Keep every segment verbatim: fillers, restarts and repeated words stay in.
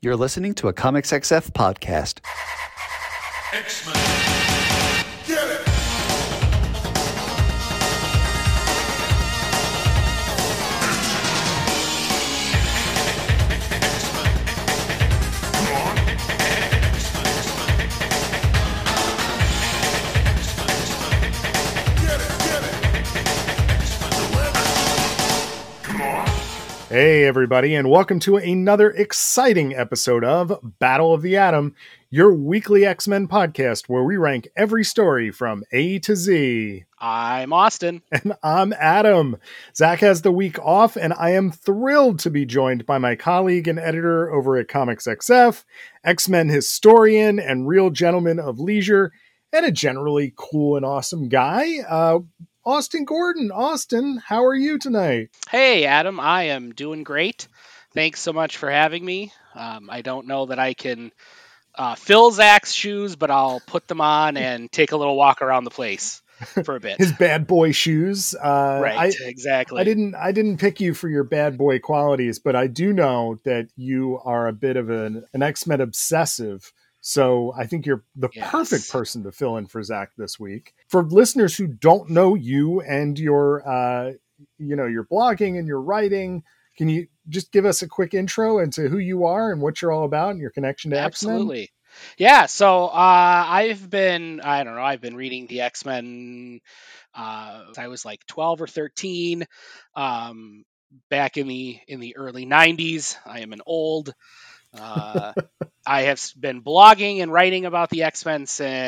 You're listening to a Comics X F podcast. X-Men. Get it! Hey everybody, and welcome to another exciting episode of Battle of the Atom, your weekly X-Men podcast where we rank every story from A to Z. I'm Austin. And I'm Adam. Zach has the week off, and I am thrilled to be joined by my colleague and editor over at Comics X F, X-Men historian and real gentleman of leisure, and a generally cool and awesome guy, uh, Austin Gordon. Austin, how are you tonight? Hey, Adam. I am doing great. Thanks so much for having me. Um, I don't know that I can uh, fill Zach's shoes, but I'll put them on and take a little walk around the place for a bit. His bad boy shoes. Uh, right, I, exactly. I didn't. I didn't pick you for your bad boy qualities, but I do know that you are a bit of an, an X-Men obsessive. So I think you're the yes. perfect person to fill in for Zach this week. For listeners who don't know you and your, uh, you know, your blogging and your writing, can you just give us a quick intro into who you are and what you're all about and your connection to X-Men? Absolutely. Yeah. So uh, I've been, I don't know, I've been reading the X-Men. Uh, I was like twelve or thirteen, um, back in the in the early nineties. I am an old. Uh, I have been blogging and writing about the X-Men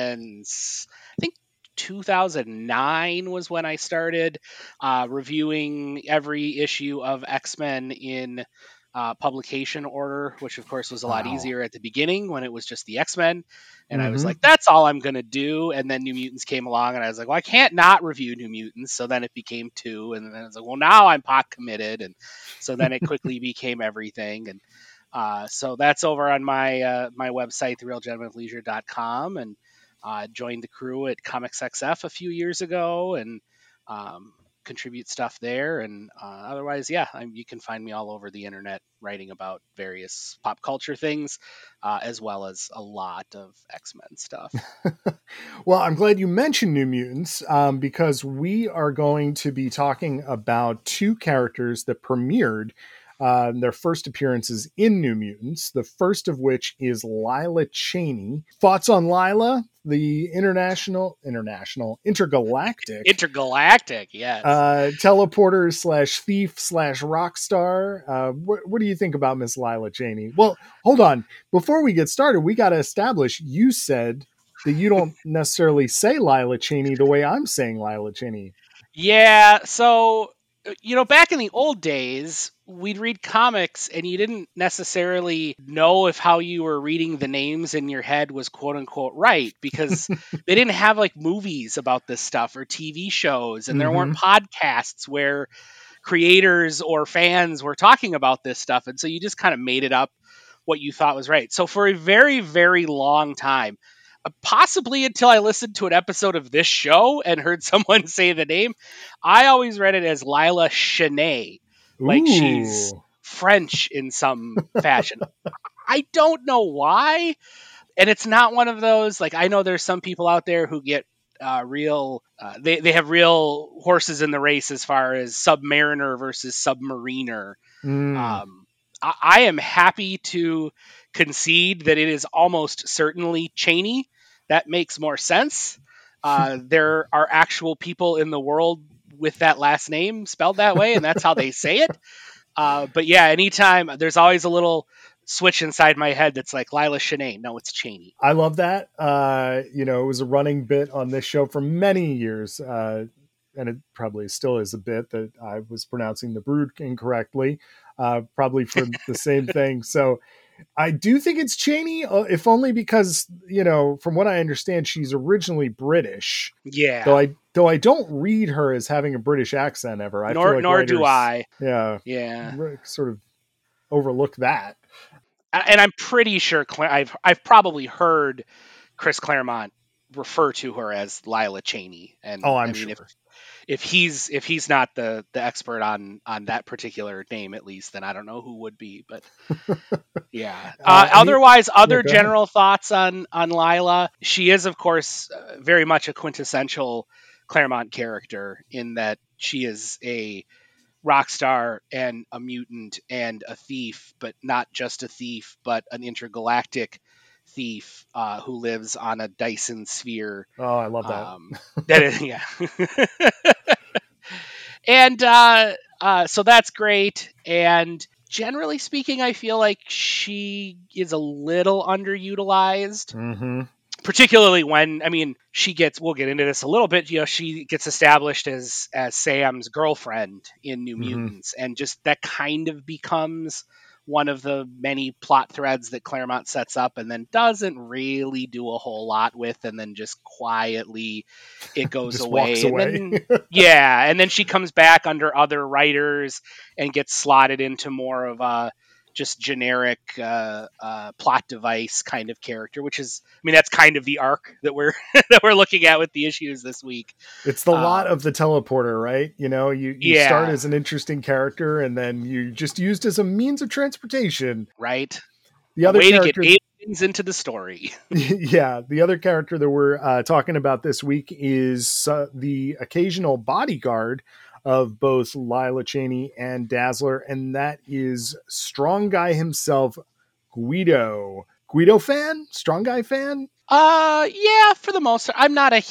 since I think two thousand nine was when I started uh, reviewing every issue of X-Men in uh, publication order, which of course was a lot Wow. easier at the beginning when it was just the X-Men. And Mm-hmm. I was like, that's all I'm going to do. And then New Mutants came along and I was like, well, I can't not review New Mutants. So then it became two. And then I was like, well, now I'm pot committed. And so then it quickly became everything. And Uh, so that's over on my uh, my website, the real gentleman of leisure dot com, and uh, joined the crew at Comics X F a few years ago and um, contribute stuff there. And uh, otherwise, yeah, I'm, you can find me all over the internet writing about various pop culture things, uh, as well as a lot of X-Men stuff. Well, I'm glad you mentioned New Mutants um, because we are going to be talking about two characters that premiered Uh, their first appearances in New Mutants, the first of which is Lila Cheney. Thoughts on Lila, the international, international, intergalactic, Intergalactic, yes. uh, teleporter slash thief slash rock star. Uh, wh- what do you think about Miss Lila Cheney? Well, hold on. Before we get started, we got to establish, you said that you don't necessarily say Lila Cheney the way I'm saying Lila Cheney. Yeah, so, you know, back in the old days, we'd read comics and you didn't necessarily know if how you were reading the names in your head was quote unquote right because they didn't have like movies about this stuff or T V shows and there Mm-hmm. weren't podcasts where creators or fans were talking about this stuff. And so you just kind of made it up what you thought was right. So for a very, very long time, uh, possibly until I listened to an episode of this show and heard someone say the name, I always read it as Lila Cheney. Like Ooh. she's French in some fashion. I don't know why. And it's not one of those, like, I know there's some people out there who get uh, real, uh, they, they have real horses in the race as far as Submariner versus Submariner. Mm. Um, I, I am happy to concede that it is almost certainly Cheney. That makes more sense. Uh, there are actual people in the world with that last name spelled that way, and that's how they say it. Uh, but yeah, anytime there's always a little switch inside my head that's like Lila Cheney. No, it's Cheney. I love that. Uh, you know, it was a running bit on this show for many years. Uh, and it probably still is a bit that I was pronouncing the Brood incorrectly, uh, probably for the same thing. So I do think it's Cheney, uh, if only because, you know, from what I understand, she's originally British. Yeah. Though I though I don't read her as having a British accent ever. I nor feel like nor writers, do I. Yeah. Yeah. Sort of overlook that. And I'm pretty sure Cla- I've I've probably heard Chris Claremont refer to her as Lila Cheney. And Oh, I'm I mean, sure. if if he's if he's not the the expert on on that particular name, at least, then I don't know who would be. But yeah. Uh, Uh, and the- otherwise, other yeah, go ahead. general thoughts on on Lila. She is, of course, uh, very much a quintessential Claremont character in that she is a rock star and a mutant and a thief, but not just a thief, but an intergalactic thief uh, who lives on a Dyson sphere. Oh, I love that. Um, that is, yeah. And uh, uh, so that's great. And generally speaking, I feel like she is a little underutilized. Mm-hmm. Particularly when, I mean, she gets, we'll get into this a little bit, you know, she gets established as as Sam's girlfriend in New Mhm. Mutants, and just that kind of becomes one of the many plot threads that Claremont sets up and then doesn't really do a whole lot with, and then just quietly it goes Just away. walks And away. then, yeah, and then she comes back under other writers and gets slotted into more of a just generic uh, uh, plot device kind of character, which is, I mean, that's kind of the arc that we're that we're looking at with the issues this week. It's the Um, lot of the teleporter, right? You know, you, you Yeah. start as an interesting character and then you just used as a means of transportation. Right? The A other way character, to get aliens into the story. yeah, the other character that we're uh, talking about this week is uh, the occasional bodyguard of both Lila Cheney and Dazzler, and that is Strong Guy himself, Guido. Guido fan? Strong Guy fan? Uh, yeah, for the most part. I'm not a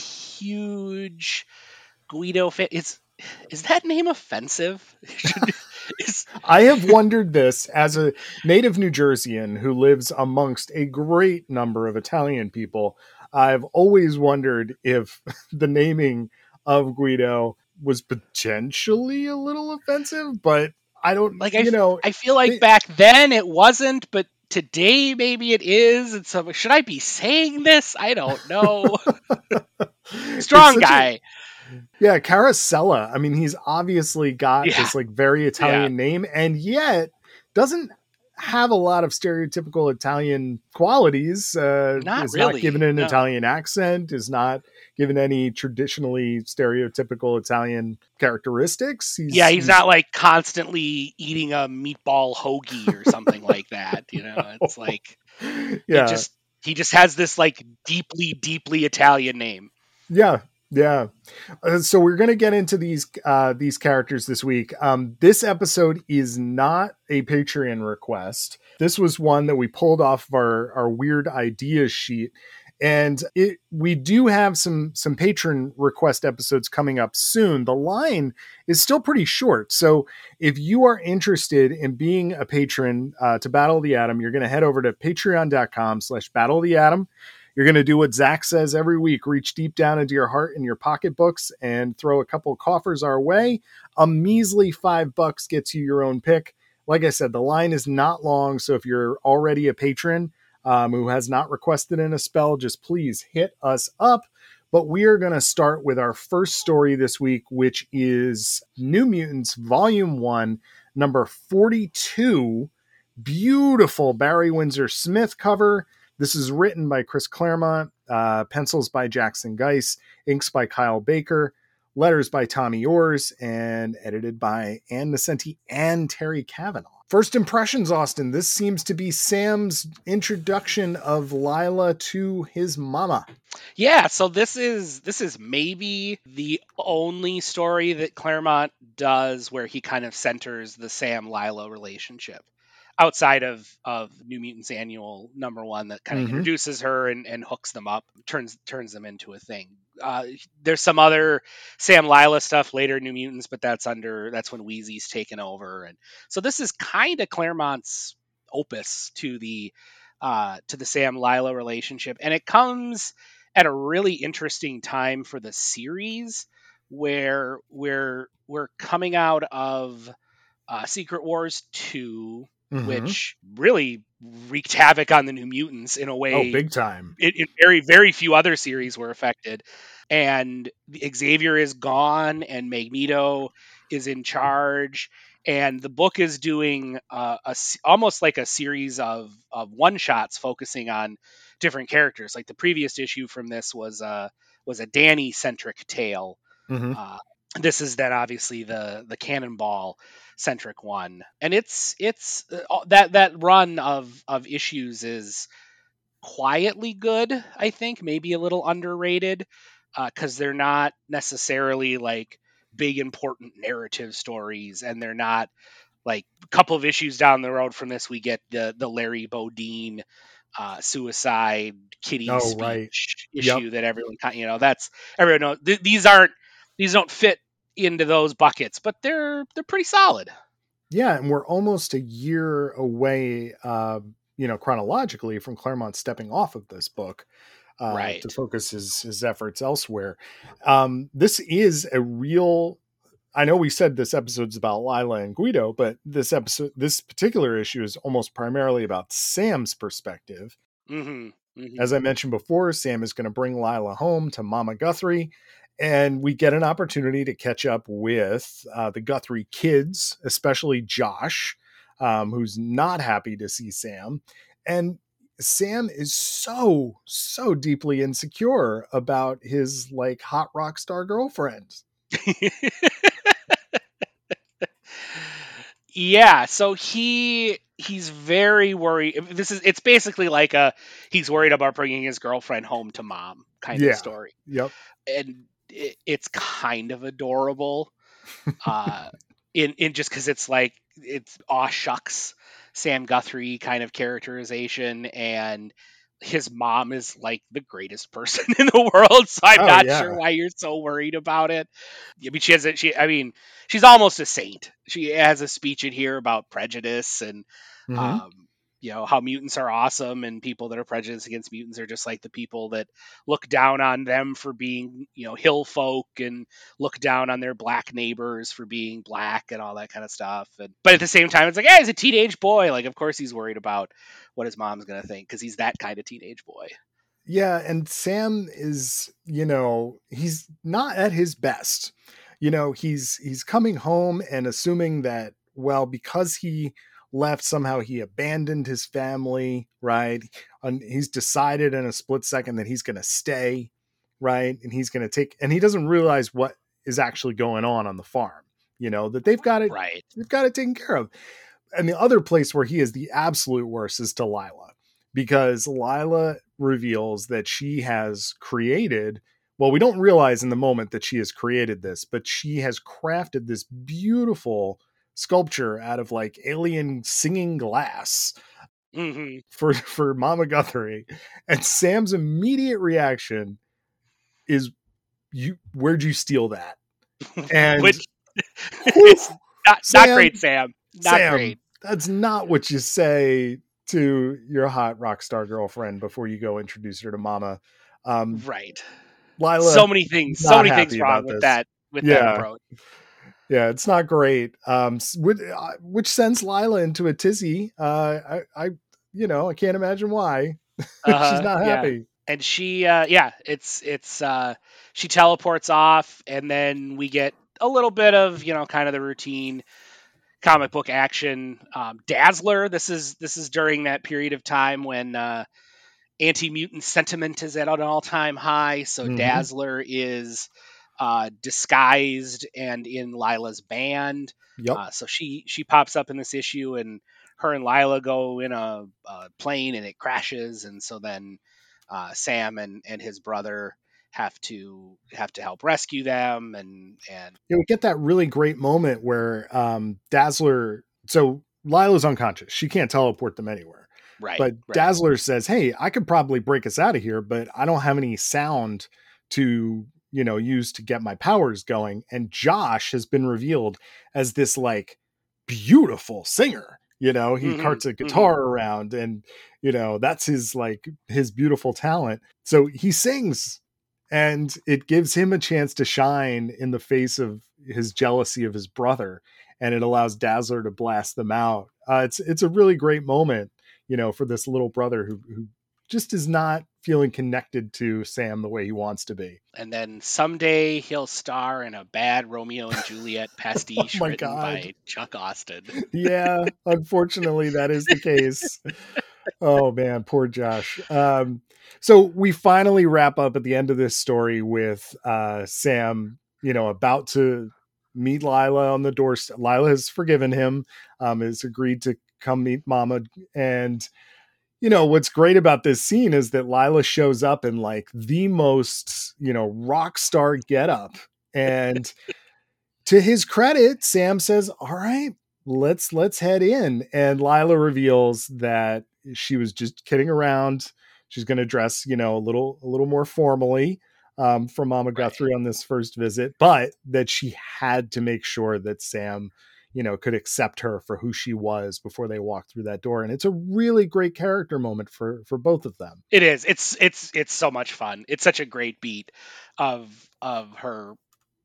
huge Guido fan. Is is that name offensive? Should- is, I have wondered this as a native New Jerseyan who lives amongst a great number of Italian people. I've always wondered if the naming of Guido was potentially a little offensive, but I don't, like I, you know, I feel like it- back then it wasn't, but today maybe it is. And so, should I be saying this? I don't know. it's Strong such a- guy. yeah, Carosella. I mean, he's obviously got Yeah. this like very Italian name, and yet doesn't have a lot of stereotypical Italian qualities. Uh, Not is not really, given an no. Italian accent. Is not given any traditionally stereotypical Italian characteristics. He's, Yeah, he's not like constantly eating a meatball hoagie or something like that. You know, it's like Yeah, it just he just has this like deeply, deeply Italian name. yeah. Yeah. Uh, so we're going to get into these uh, these characters this week. Um, this episode is not a Patreon request. This was one that we pulled off of our, our weird ideas sheet. And it, we do have some some patron request episodes coming up soon. The line is still pretty short. So if you are interested in being a patron uh, to Battle the Atom, you're going to head over to patreon.com slash battle the atom. You're going to do what Zach says every week, reach deep down into your heart and your pocketbooks and throw a couple coffers our way. A measly five bucks gets you your own pick. Like I said, the line is not long. So if you're already a patron um, who has not requested in a spell, just please hit us up. But we are going to start with our first story this week, which is New Mutants Volume one, number forty-two. Beautiful Barry Windsor Smith cover. This is written by Chris Claremont, uh, pencils by Jackson Geis, inks by Kyle Baker, letters by Tommy Orrs, and edited by Ann Nesenti and Terry Cavanaugh. First impressions, Austin. This seems to be Sam's introduction of Lila to his mama. Yeah, so this is this is maybe the only story that Claremont does where he kind of centers the Sam Lila relationship, outside of of New Mutants Annual number one that kind of Mhm. introduces her and, and hooks them up, turns turns them into a thing. Uh, there's some other Sam Lila stuff later in New Mutants, but that's under that's when Wheezy's taken over, and so this is kind of Claremont's opus to the uh, to the Sam Lila relationship, and it comes at a really interesting time for the series where we're we're coming out of uh, Secret Wars two, Mhm. which really wreaked havoc on the New Mutants in a way Oh, big time. it, it very very few other series were affected, and Xavier is gone and Magneto is in charge, And the book is doing uh, a s- almost like a series of of one shots focusing on different characters. Like the previous issue from this was uh was a Danny centric tale. Mm-hmm. Uh, this is then obviously the the Cannonball centric one, and it's it's uh, that that run of of issues is quietly good. I think maybe a little underrated because they're not necessarily like big important narrative stories, and they're not like a couple of issues down the road from this we get the the Larry Bodine uh, suicide kitty Oh, right. speech Yep. issue that everyone kind you know that's everyone knows th- these aren't these don't fit into those buckets, but they're they're pretty solid. Yeah, and we're almost a year away, uh, you know, chronologically from Claremont stepping off of this book uh, to Right. focus his his efforts elsewhere. Um, this is a real. I know we said this episode's about Lila and Guido, but this episode, this particular issue, is almost primarily about Sam's perspective. Mm-hmm. Mm-hmm. As I mentioned before, Sam is going to bring Lila home to Mama Guthrie, and we get an opportunity to catch up with uh, the Guthrie kids, especially Josh, um, who's not happy to see Sam. And Sam is so, so deeply insecure about his like hot rock star girlfriend. Yeah, so he he's very worried. This is it's basically like a he's worried about bringing his girlfriend home to mom kind of Yeah. story, Yep. and it, it's kind of adorable. Uh, in in just because it's like it's aw shucks Sam Guthrie kind of characterization, and his mom is like the greatest person in the world, so I'm Oh, not yeah. sure why you're so worried about it. I mean, she has a, she I mean she's almost a saint. She has a speech in here about prejudice and Mm-hmm. um you know how mutants are awesome, and people that are prejudiced against mutants are just like the people that look down on them for being, you know, hill folk, and look down on their black neighbors for being black and all that kind of stuff. And but at the same time, it's like, yeah, he's a teenage boy. Like, of course he's worried about what his mom's gonna think because he's that kind of teenage boy. Yeah, and Sam is, you know, he's not at his best. You know, he's he's coming home and assuming that, well, because he left, somehow he abandoned his family, right? And he's decided in a split second that he's going to stay, right? And he's going to take, and he doesn't realize what is actually going on on the farm. You know, that they've got it, Right. they've got it taken care of. And the other place where he is the absolute worst is to Lila, because Lila reveals that she has created, well, we don't realize in the moment that she has created this, but she has crafted this beautiful sculpture out of like alien singing glass Mm-hmm. for, for Mama Guthrie. And Sam's immediate reaction is, you, where'd you steal that? And Which whew, it's not, Sam, not great, Sam. Not Sam, great. that's not what you say to your hot rock star girlfriend before you go introduce her to Mama. Um, Right. Lila, So many things. So not many things happy wrong about with this. that. With that Yeah, approach. yeah, it's not great. Um, s- which, uh, which sends Lila into a tizzy. Uh, I, I, you know, I can't imagine why. Uh, She's not yeah. happy. And she, uh, yeah, it's it's uh, she teleports off, and then we get a little bit of, you know, kind of the routine comic book action. Um, Dazzler. This is this is during that period of time when uh, anti-mutant sentiment is at an all-time high. So Mhm. Dazzler is uh, disguised and in Lila's band. Yep. Uh, so she she pops up in this issue, and her and Lila go in a, a plane, and it crashes, and so then uh, Sam and and his brother have to have to help rescue them, and and Yeah, we get that really great moment where um, Dazzler. So Lila's unconscious; she can't teleport them anywhere. right, But right. Dazzler says, "Hey, I could probably break us out of here, but I don't have any sound to, you know, use to get my powers going." And Josh has been revealed as this like beautiful singer. You know, he Mm-hmm, carts a mm-hmm. guitar around, and you know that's his like his beautiful talent. So he sings, and it gives him a chance to shine in the face of his jealousy of his brother, and it allows Dazzler to blast them out. Uh, it's it's a really great moment, you know, for this little brother who who just is not feeling connected to Sam the way he wants to be. And then someday he'll star in a bad Romeo and Juliet pastiche Oh my written God. by Chuck Austin. Yeah, unfortunately, that is the case. Oh man, poor Josh. Um, so we finally wrap up at the end of this story with uh, Sam, you know, about to meet Lila on the doorstep. Lila has forgiven him, um, has agreed to come meet Mama. And, you know, what's great about this scene is that Lila shows up in like the most, you know, rock star getup. And to his credit, Sam says, all right, let's, let's head in. And Lila reveals that she was just kidding around. She's going to dress, you know, a little, a little more formally um, for Mama Guthrie right. on this first visit, but that she had to make sure that Sam, you know, could accept her for who she was before they walked through that door. And it's a really great character moment for, for both of them. It is. It's, it's, it's so much fun. It's such a great beat of, of her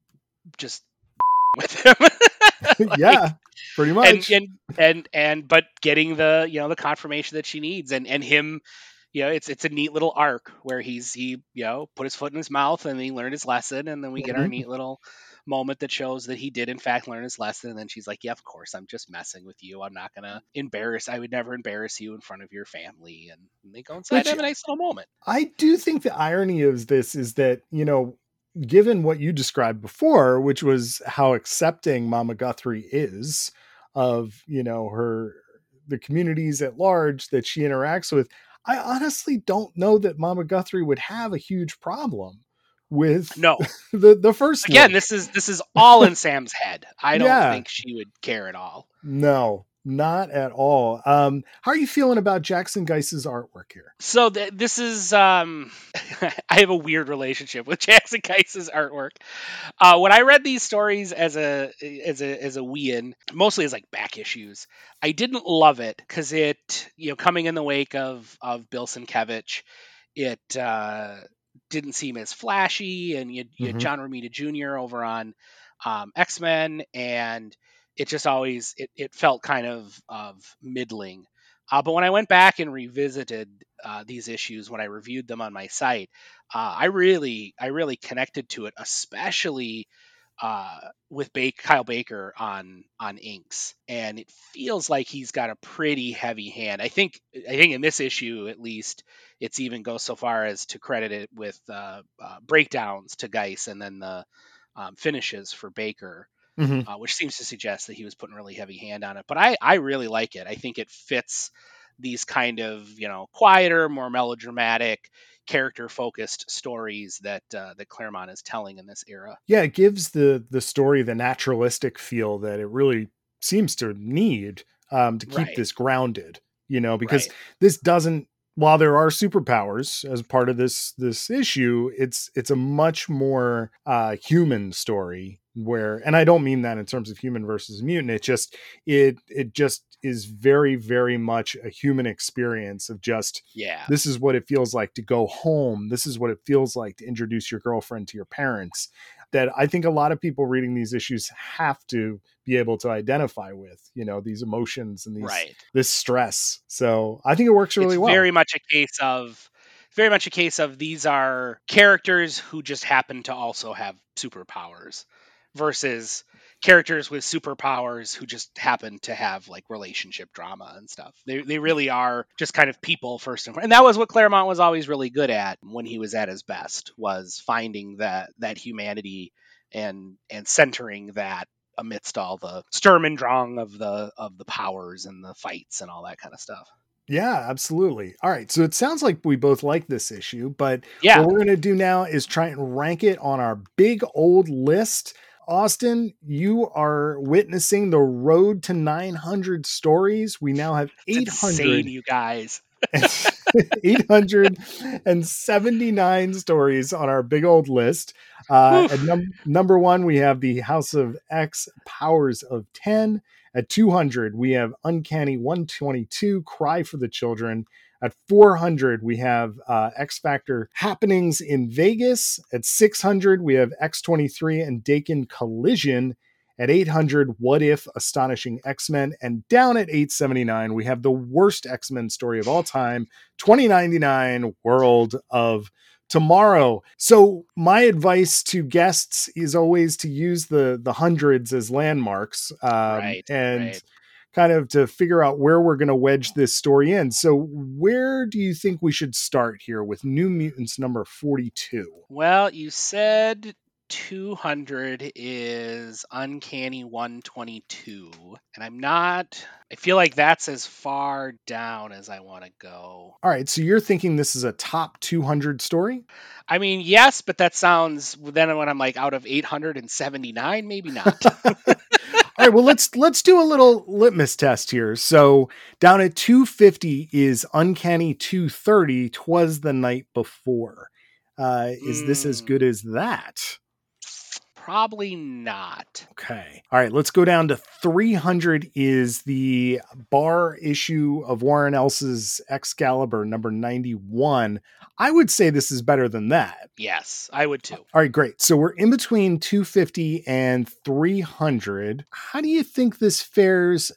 just with him. Like, yeah, pretty much. And, and, and, and, but getting the, you know, the confirmation that she needs and, and him, you know, it's, it's a neat little arc where he's, he, you know, put his foot in his mouth and he learned his lesson. And then we get mm-hmm. our neat little moment that shows that he did in fact learn his lesson. And then she's like, yeah, of course, I'm just messing with you. I'm not going to embarrass, I would never embarrass you in front of your family. And, and they go inside and have a nice little moment. I do think the irony of this is that, you know, given what you described before, which was how accepting Mama Guthrie is of, you know, her, the communities at large that she interacts with, I honestly don't know that Mama Guthrie would have a huge problem with no the, the first again, one. This is, this is all in Sam's head. I don't yeah. think she would care at all. No, not at all. Um, how are you feeling about Jackson Geiss's artwork here? So th- this is, um, I have a weird relationship with Jackson Geiss's artwork. Uh, when I read these stories as a, as a, as a weein, mostly as like back issues, I didn't love it because it, you know, coming in the wake of, of Bill Sienkiewicz, it, uh, didn't seem as flashy, and you, you mm-hmm. had John Romita Junior over on, um, X-Men, and it just always, it, it felt kind of, of middling. Uh, but when I went back and revisited uh, these issues, when I reviewed them on my site, uh, I really, I really connected to it, especially uh, with ba- Kyle Baker on on inks, and it feels like he's got a pretty heavy hand. I think, I think in this issue at least, it's even goes so far as to credit it with uh, uh, breakdowns to Geiss, and then the um, finishes for Baker. Mm-hmm. Uh, which seems to suggest that he was putting a really heavy hand on it. But I, I really like it. I think it fits these kind of, you know, quieter, more melodramatic, character-focused stories that uh, that Claremont is telling in this era. Yeah, it gives the the story the naturalistic feel that it really seems to need um, to keep right. this grounded, you know, because right. this doesn't, while there are superpowers as part of this this issue, it's it's a much more uh, human story. Where, and I don't mean that in terms of human versus mutant. It just, it, it just is very, very much a human experience of just, yeah, this is what it feels like to go home. This is what it feels like to introduce your girlfriend to your parents, that I think a lot of people reading these issues have to be able to identify with, you know, these emotions and these, right. this stress. So I think it works really it's well. Very much a case of, very much a case of these are characters who just happen to also have superpowers, versus characters with superpowers who just happen to have like relationship drama and stuff. They they really are just kind of people first and foremost. And that was what Claremont was always really good at when he was at his best, was finding that that humanity and and centering that amidst all the Sturm und Drang of the of the powers and the fights and all that kind of stuff. Yeah, absolutely. All right. So it sounds like we both like this issue, but yeah. what we're going to do now is try and rank it on our big old list. Austin, you are witnessing the road to nine hundred stories. We now have eight hundred. Insane, you guys. eight hundred seventy-nine stories on our big old list. Uh, at num- number one, we have the House of X Powers of ten. At two hundred, we have Uncanny one twenty-two, Cry for the Children. At four hundred, we have uh, X Factor Happenings in Vegas. At six hundred, we have X twenty-three and Dakin Collision. At eight hundred, What If? Astonishing X-Men. And down at eight seventy-nine, we have the worst X-Men story of all time, twenty ninety-nine, World of Tomorrow. So my advice to guests is always to use the the hundreds as landmarks, um, Right, and right. kind of to figure out where we're going to wedge this story in. So where do you think we should start here with New Mutants number forty-two? Well, you said two hundred is Uncanny one twenty-two, and I'm not. I feel like that's as far down as I want to go. All right, so you're thinking this is a top two hundred story? I mean, yes, but that sounds. Then when I'm like out of eight hundred seventy-nine, maybe not. All right, well let's let's do a little litmus test here. So down at two fifty is Uncanny two thirty, 'Twas the Night Before. Uh, is this as Mm, good as that? probably not. Okay. All right, let's go down to three hundred is the bar issue of Warren Ellis's Excalibur number ninety-one. I would say this is better than that. Yes, I would too. All right, great. So we're in between two fifty and three hundred. How do you think this fares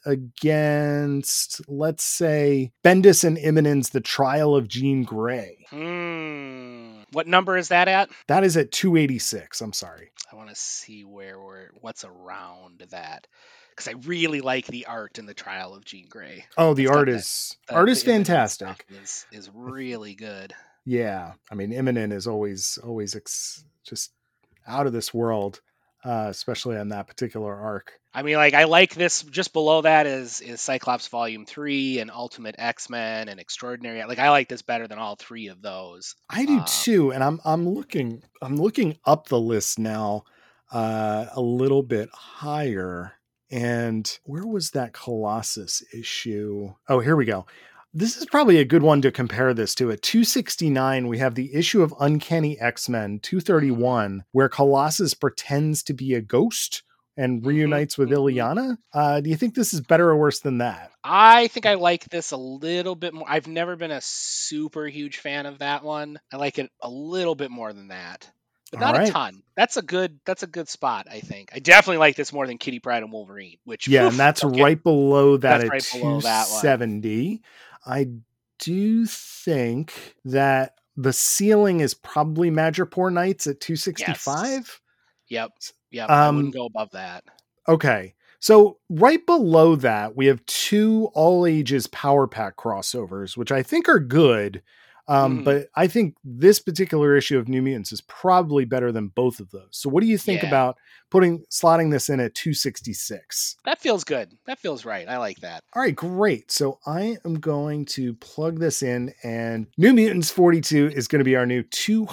against, let's say, Bendis and Immonen's The Trial of Jean Grey? Hmm. What number is that at? That is at two eighty-six. I'm sorry. I want to see where we're what's around that, because I really like the art in the Trial of Jean Grey. Oh, the It's got art that- is The- art is the Immonen fantastic. stuff Is is really good. Yeah, I mean, Immonen is always always ex- just out of this world, uh, especially on that particular arc. I mean, like I like this. Just below that is is Cyclops Volume Three and Ultimate X-Men and Extraordinary. Like I like this better than all three of those. I do Um, too, and I'm I'm looking I'm looking up the list now, uh, a little bit higher. And where was that Colossus issue? Oh, here we go. This is probably a good one to compare this to. At two sixty-nine, we have the issue of Uncanny X-Men two thirty-one, where Colossus pretends to be a ghost and Mhm, reunites with mhm. Ileana. Uh, do you think this is better or worse than that? I think I like this a little bit more. I've never been a super huge fan of that one. I like it a little bit more than that, but All not right. a ton. That's a good. That's a good spot. I think I definitely like this more than Kitty Pryde and Wolverine. Which Yeah, oof, and that's okay. right below that That's at right below that one. two seventy. I do think that the ceiling is probably Madripoor Nights at two sixty-five. Yep. Yep. I Um, wouldn't go above that. Okay. So right below that, we have two all ages Power Pack crossovers, which I think are good. Um, Mhm. But I think this particular issue of New Mutants is probably better than both of those. So what do you think Yeah. about putting slotting this in at two sixty-six? That feels good. That feels right. I like that. All right, great. So I am going to plug this in, and New Mutants forty-two is going to be our new two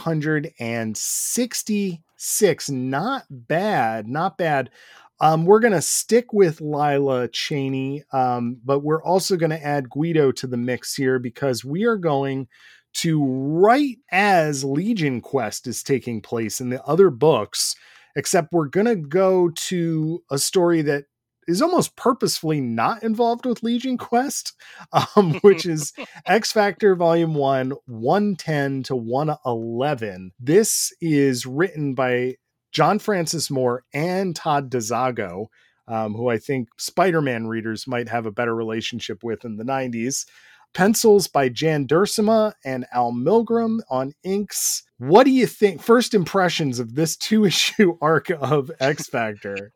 sixty-six. Not bad, not bad. Um, we're going to stick with Lila Cheney, um, but we're also going to add Guido to the mix here because we are going to, right as Legion Quest is taking place in the other books, except we're going to go to a story that is almost purposefully not involved with Legion Quest, um, which is X Factor Volume one, one ten to one eleven. This is written by John Francis Moore and Todd DeZago, um, who I think Spider-Man readers might have a better relationship with in the nineties. Pencils by Jan Duursema and Al Milgrom on inks. What do you think? First impressions of this two-issue arc of X Factor?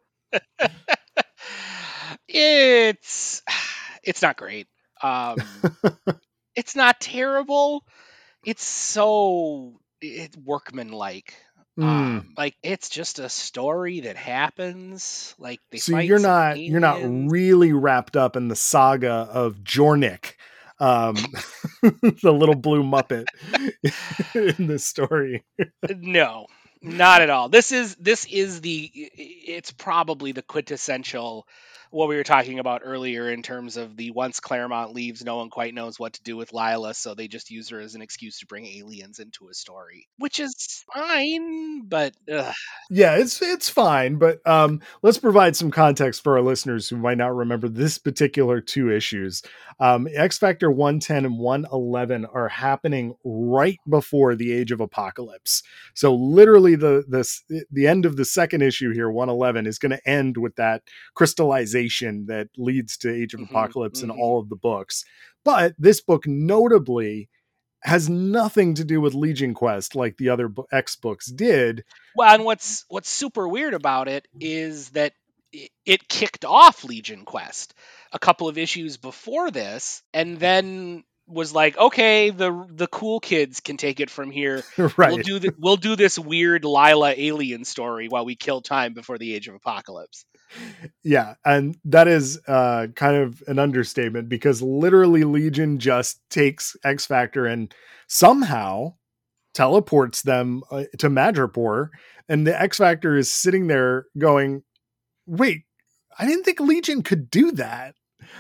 It's it's not great. Um, it's not terrible. It's so it's workman-like. Mm. Um, like it's just a story that happens. Like they So fight you're some not you're not aliens. really wrapped up in the saga of Jornik, um, the little blue Muppet in this story. No, not at all. This is this is the it's probably the quintessential what we were talking about earlier in terms of the once Claremont leaves, no one quite knows what to do with Lila, so they just use her as an excuse to bring aliens into a story, which is fine, but ugh. Yeah, it's it's fine, but um, let's provide some context for our listeners who might not remember this particular two issues. Um, X Factor one ten and one eleven are happening right before the Age of Apocalypse. So literally the the, the end of the second issue here, one eleven, is going to end with that crystallization that leads to Age of Mm-hmm, Apocalypse mm-hmm. in all of the books. But this book notably has nothing to do with Legion Quest like the other X books did. Well, and what's what's super weird about it is that it kicked off Legion Quest a couple of issues before this, and then was like, okay, the the cool kids can take it from here. Right. We'll do the, we'll do this weird Lila alien story while we kill time before the Age of Apocalypse. Yeah, and that is uh, kind of an understatement, because literally Legion just takes X Factor and somehow teleports them uh, to Madripoor, and the X Factor is sitting there going, wait, I didn't think Legion could do that.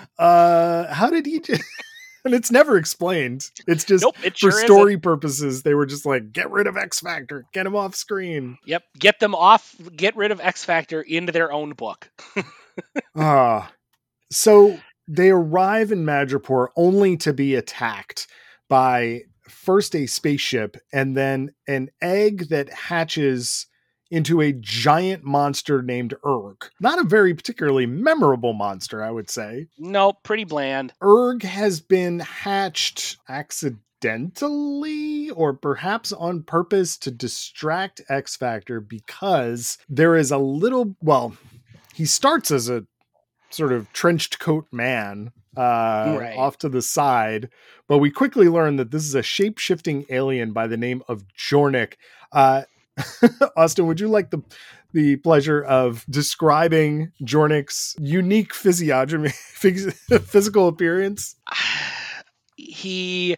Uh, how did he do? And it's never explained. It's just nope, it for sure story isn't. purposes. They were just like, get rid of X Factor, get him off screen. Yep, get them off, get rid of X Factor into their own book. Ah, uh, so they arrive in Madripoor only to be attacked by first a spaceship and then an egg that hatches into a giant monster named Urg. Not a very particularly memorable monster, I would say. No, pretty bland. Urg has been hatched accidentally or perhaps on purpose to distract X Factor, because there is a little, well, he starts as a sort of trenched coat man uh, right. off to the side, but we quickly learn that this is a shape-shifting alien by the name of Jornik. Uh, Austin, would you like the the pleasure of describing Jornik's unique physiognomy, physical appearance? He,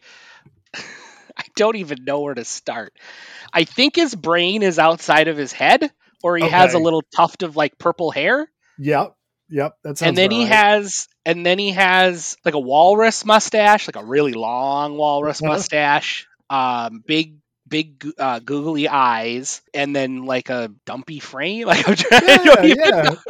I don't even know where to start. I think his brain is outside of his head, or he Okay. has a little tuft of like purple hair. Yep. Yep. That sounds And then about he right. has, and then he has like a walrus mustache, like a really long walrus Uh-huh. mustache, um, big, big, uh, googly eyes, and then like a dumpy frame. Like, I'm trying, I don't even yeah. know.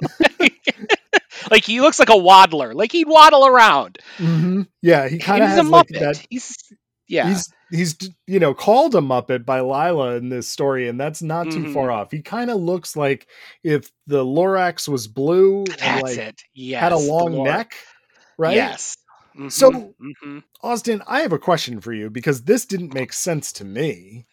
Like he looks like a waddler. Like he'd waddle around. Mm-hmm. Yeah, he kind of He's has a like Muppet. that. He's yeah. He's he's you know called a Muppet by Lila in this story, and that's not too Mhm. far off. He kind of looks like if the Lorax was blue and That's like it. Yes. had a the long lore. neck, right? Yes. Mhm, So- mhm. Austin, I have a question for you, because this didn't make sense to me.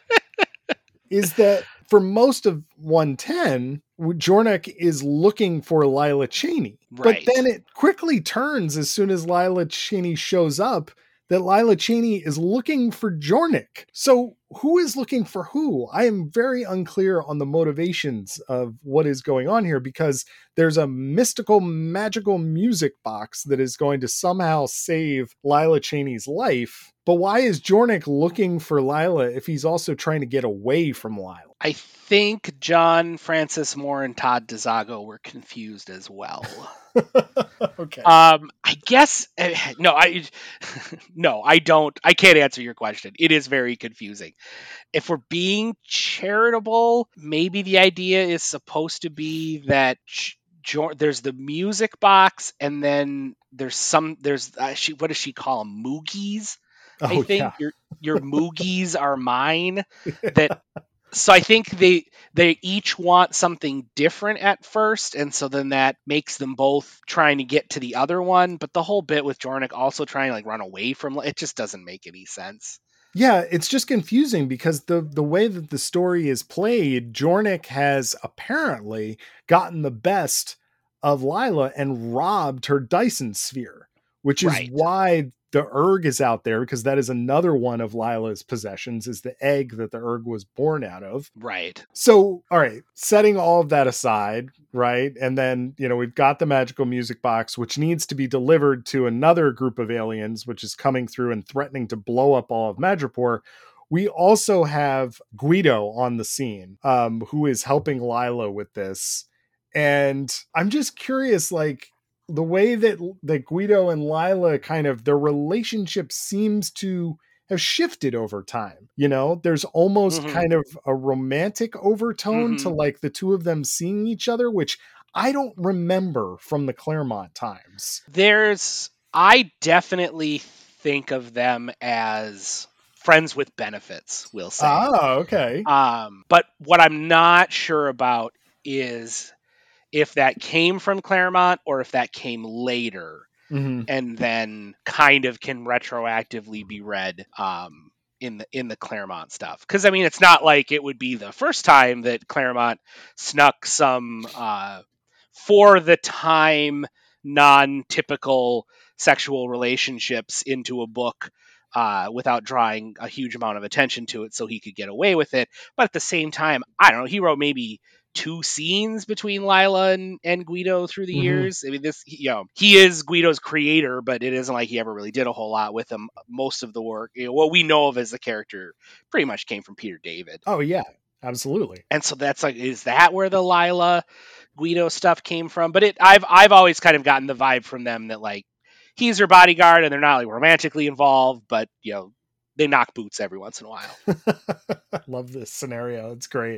Is that for most of one ten, Jornik is looking for Lila Cheney. Right. But then it quickly turns as soon as Lila Cheney shows up that Lila Cheney is looking for Jornik. So who is looking for who? I am very unclear on the motivations of what is going on here, because there's a mystical, magical music box that is going to somehow save Lila Cheney's life. But why is Jornik looking for Lila if he's also trying to get away from Lila? I think John Francis Moore and Todd DeZago were confused as well. Okay. Um, I guess no, I no, I don't. I can't answer your question. It is very confusing. If we're being charitable, maybe the idea is supposed to be that jo- there's the music box, and then there's some there's uh, she what does she call them? Moogies. oh, I think yeah. your your Moogies are mine. That. So I think they they each want something different at first, and so then that makes them both trying to get to the other one. But the whole bit with Jornik also trying to like run away from it just doesn't make any sense. Yeah, it's just confusing, because the the way that the story is played, Jornik has apparently gotten the best of Lila and robbed her Dyson sphere, which is Right. why the Urg is out there, because that is another one of Lila's possessions, is the egg that the Urg was born out of. Right. So, all right, setting all of that aside, right? And then, you know, we've got the magical music box, which needs to be delivered to another group of aliens, which is coming through and threatening to blow up all of Madripoor. We also have Guido on the scene, um, who is helping Lila with this. And I'm just curious, like, the way that that Guido and Lila kind of their relationship seems to have shifted over time. You know, there's almost Mhm. kind of a romantic overtone to Mhm. like the two of them seeing each other, which I don't remember from the Claremont times. There's, I definitely think of them as friends with benefits, we'll say. Ah, okay. Um, but what I'm not sure about is if that came from Claremont or if that came later hmm and then kind of can retroactively be read um, in the in the Claremont stuff. Because I mean, it's not like it would be the first time that Claremont snuck some uh, for the time non-typical sexual relationships into a book. Uh, without drawing a huge amount of attention to it, so he could get away with it. But at the same time, I don't know. He wrote maybe two scenes between Lila and, and Guido through the hmm years. I mean, this, you know, he is Guido's creator, but it isn't like he ever really did a whole lot with him. Most of the work, you know, what we know of as the character, pretty much came from Peter David. Oh yeah, absolutely. And so that's like, is that where the Lila Guido stuff came from? But it, I've, I've always kind of gotten the vibe from them that like he's her bodyguard and they're not like romantically involved, but you know, they knock boots every once in a while. I love this scenario. It's great.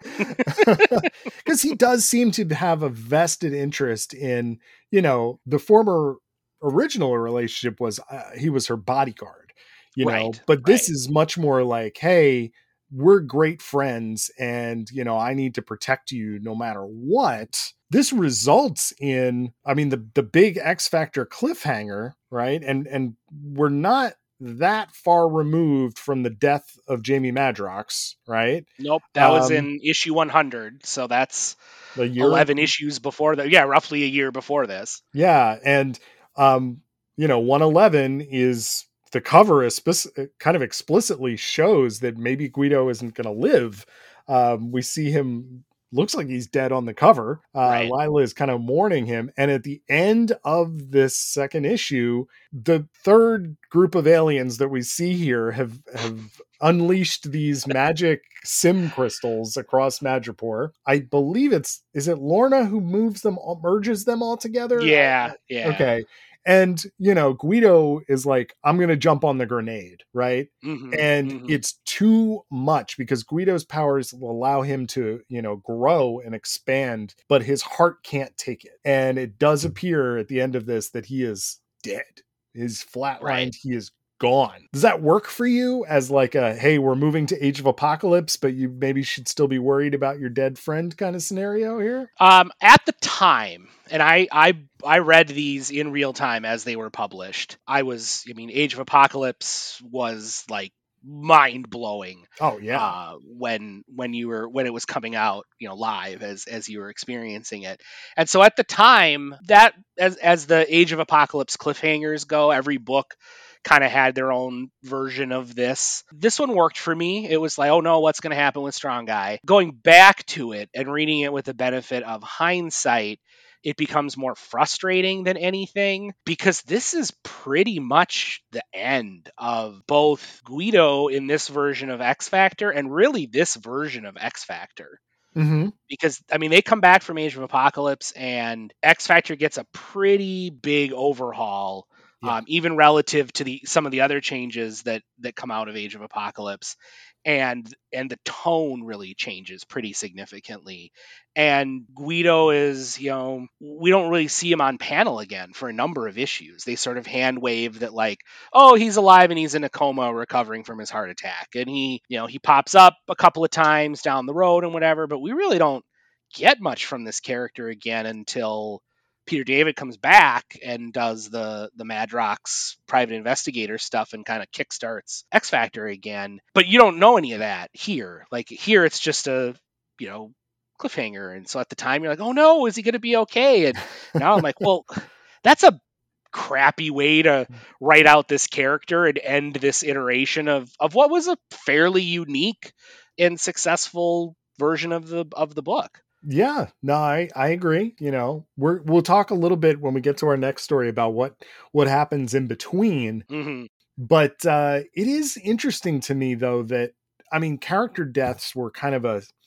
Because he does seem to have a vested interest in, you know, the former original relationship was uh, he was her bodyguard, you know, Right, but this right. is much more like, hey, we're great friends and, you know, I need to protect you no matter what. This results in, I mean, the, the big X Factor cliffhanger, right? And, and we're not that far removed from the death of Jamie Madrox, right? Nope, that was Um, in issue one hundred, so that's the year, eleven issues before that. Yeah, roughly a year before this. yeah, and um, you know, one eleven is the cover is spec- kind of explicitly shows that maybe Guido isn't going to live. Um, we see him looks like he's dead on the cover. Uh, Right. Lila is kind of mourning him, and at the end of this second issue, the third group of aliens that we see here have have unleashed these magic sim crystals across Madripoor. I believe it's is it Lorna who moves them all, merges them all together. I, Yeah, I, yeah. okay, and you know Guido is like, I'm gonna jump on the grenade, right? Mm-hmm, And mm-hmm. it's too much because Guido's powers will allow him to, you know, grow and expand, but his heart can't take it. And it does appear at the end of this that he is dead. He's flatlined. Right. He is gone. Does that work for you as like a, hey, we're moving to Age of Apocalypse, but you maybe should still be worried about your dead friend kind of scenario here? Um, at the time, and I, I I read these in real time as they were published. I was, I mean, Age of Apocalypse was like mind blowing. Oh yeah. Uh, when when you were when it was coming out, you know, live as as you were experiencing it, and so at the time, that as as the Age of Apocalypse cliffhangers go, every book kind of had their own version of this. This one worked for me. It was like, oh no, what's going to happen with Strong Guy? Going back to it and reading it with the benefit of hindsight, it becomes more frustrating than anything because this is pretty much the end of both Guido in this version of X Factor and really this version of X Factor. Mm-hmm. Because, I mean, they come back from Age of Apocalypse and X Factor gets a pretty big overhaul. Yeah. Um, even relative to the some of the other changes that that come out of Age of Apocalypse, and and the tone really changes pretty significantly. And Guido is, you know, we don't really see him on panel again for a number of issues. They sort of hand wave that like, oh, he's alive and he's in a coma recovering from his heart attack, and he, you know, he pops up a couple of times down the road and whatever, but we really don't get much from this character again until Peter David comes back and does the the Madrox private investigator stuff and kind of kickstarts X Factor again. But you don't know any of that here. Like here, it's just a, you know, cliffhanger. And so at the time, you're like, oh no, is he going to be okay? And now I'm like, well, that's a crappy way to write out this character and end this iteration of of what was a fairly unique and successful version of the of the book. Yeah, no, I, I agree. You know, we're, we'll talk a little bit when we get to our next story about what, what happens in between, Mm-hmm. but uh, it is interesting to me though, that, I mean, character deaths were kind of a,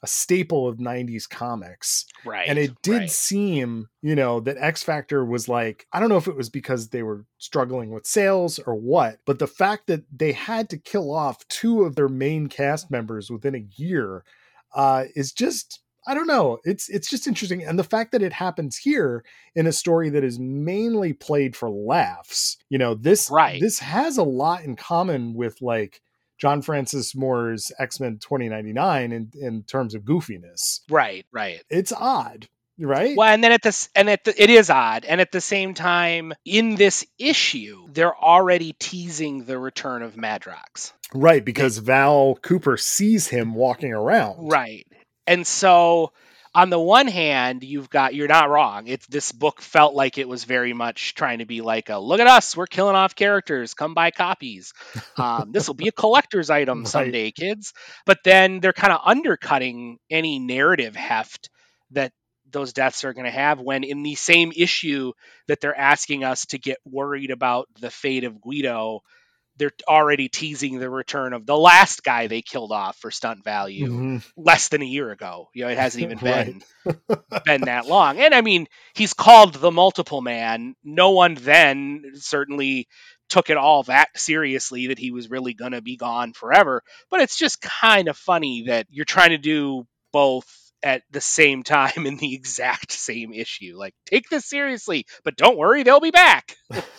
a staple of nineties comics. Right. And it did right. seem, you know, that X Factor was like, I don't know if it was because they were struggling with sales or what, but the fact that they had to kill off two of their main cast members within a year uh, is just, I don't know. It's it's just interesting. And the fact that it happens here in a story that is mainly played for laughs, you know, this, Right. this has a lot in common with like John Francis Moore's X-Men twenty ninety-nine in, in terms of goofiness. Right, right. It's odd, right? Well, and then at this, and at the, it is odd, and at the same time, in this issue, they're already teasing the return of Madrox. Right, because Val Cooper sees him walking around. Right, and so on the one hand, you've got, you're not wrong. It's, this book felt like it was very much trying to be like a, look at us, we're killing off characters, come buy copies. Um, this will be a collector's item Right. someday, kids. But then they're kind of undercutting any narrative heft that those deaths are going to have, when in the same issue that they're asking us to get worried about the fate of Guido, they're already teasing the return of the last guy they killed off for stunt value Mhm. less than a year ago. You know, it hasn't even been Right. been that long. And I mean, he's called the Multiple Man. No one then certainly took it all that seriously that he was really going to be gone forever. But it's just kind of funny that you're trying to do both at the same time in the exact same issue. Like, take this seriously, but don't worry, they'll be back.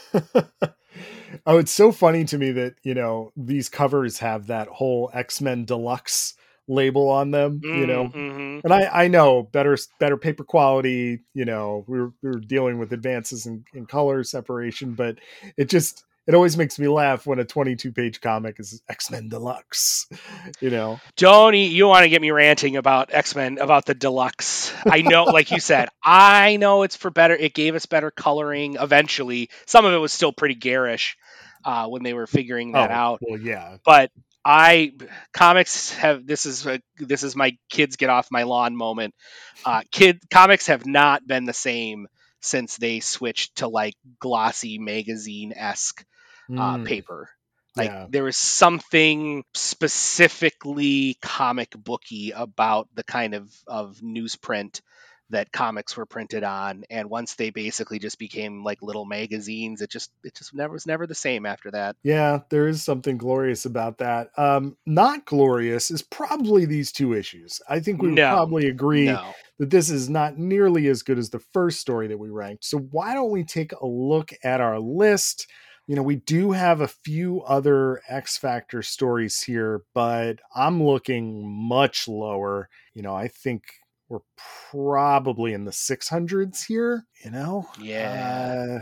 Oh, it's so funny to me that, you know, these covers have that whole X-Men Deluxe label on them, you know, Mm-hmm. and I, I know better, better paper quality, you know, we were, we were dealing with advances in, in color separation, but it just, it always makes me laugh when a twenty-two page comic is X-Men Deluxe, you know. Don't you, you want to get me ranting about X-Men, about the Deluxe. I know, like you said, I know it's for better. It gave us better coloring eventually. Some of it was still pretty garish uh, when they were figuring that Oh, out. well, yeah. But I, comics have, this is a, this is my kids get off my lawn moment. Uh, kid comics have not been the same since they switched to like glossy magazine-esque uh, Mm, paper. Like yeah. there was something specifically comic booky about the kind of, of newsprint that comics were printed on, and once they basically just became like little magazines, it just it just never was never the same after that. Yeah, there is something glorious about that. Um, not glorious is probably these two issues. I think we would No, probably agree no. that this is not nearly as good as the first story that we ranked. So why don't we take a look at our list? You know, we do have a few other X Factor stories here, but I'm looking much lower. You know, I think we're probably in the six hundreds here, you know? Yeah.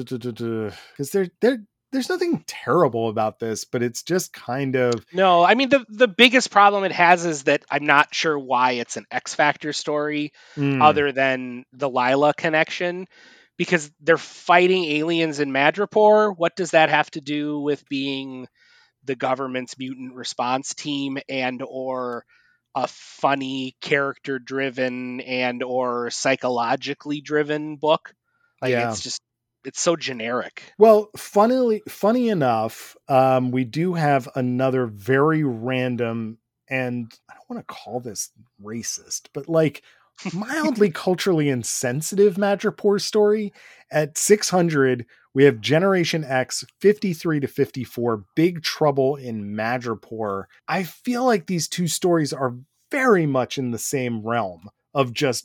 Because there, there, there's nothing terrible about this, but it's just kind of... No, I mean, the, the biggest problem it has is that I'm not sure why it's an X Factor story Mm, other than the Lila connection, because they're fighting aliens in Madripoor. What does that have to do with being the government's mutant response team and or a funny character driven and or psychologically driven book? Like yeah. it's just, it's so generic. Well, funnily, funny enough, um, we do have another very random, and I don't want to call this racist, but like mildly culturally insensitive Madripoor story. At six hundred, we have Generation X fifty-three to fifty-four, Big Trouble in Madripoor. I feel like these two stories are very much in the same realm of just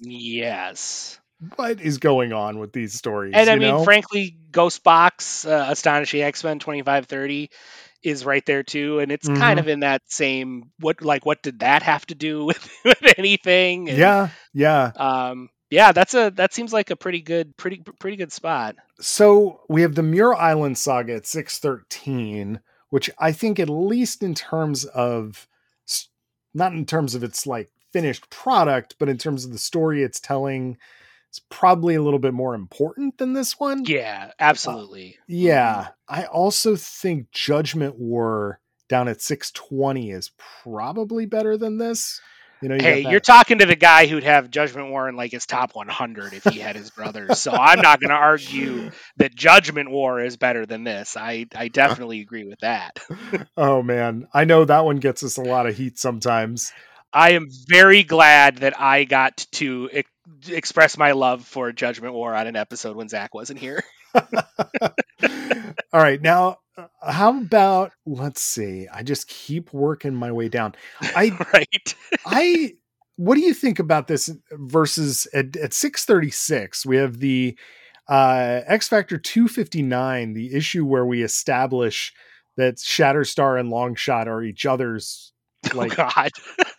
Yes. what is going on with these stories. And I you mean, know? frankly, Ghost Box, uh, Astonishing X-Men twenty-five thirty is right there too, and it's kind Mhm. of in that same what like what did that have to do with, with anything? And, Yeah, yeah. um, yeah, that's a that seems like a pretty good, pretty pretty good spot. So we have the Muir Island saga at six thirteen, which I think, at least in terms of, not in terms of its like finished product, but in terms of the story it's telling, it's probably a little bit more important than this one. Yeah, absolutely. Uh, yeah. I also think Judgment War down at six twenty is probably better than this. You know, you Hey, got you're that. talking to the guy who'd have Judgment War in like his top one hundred if he had his brothers. So I'm not going to argue that Judgment War is better than this. I, I definitely agree with that. Oh man, I know that one gets us a lot of heat sometimes. I am very glad that I got to e- express my love for Judgment War on an episode when Zach wasn't here. All right, now uh, how about let's see. I just keep working my way down. I Right. I what do you think about this versus at, at six thirty-six we have the uh X Factor two fifty-nine, the issue where we establish that Shatterstar and Longshot are each other's Oh like God.